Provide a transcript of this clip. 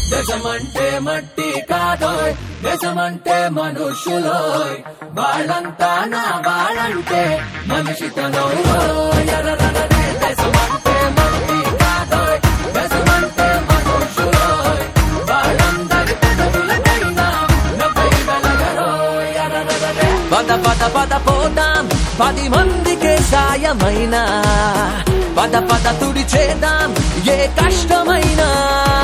దేశమంటే మట్టి కాదోయ్, దేశమంటే మనుషులోయ్, వాళ్ళంతా నా వాళ్ళంటే మనిషితనోయ్. దేశమంటే మట్టి కాదోయ్, దేశమంటే మనుషులోయ్, వాళ్ళందరి పెదవులపైన నవ్వై వెలగరోయ్. పద పద పద పోదాం 10 మందికే సాయమైనా, పద పద తుడి చేద్దాం ఏ కష్టమైనా.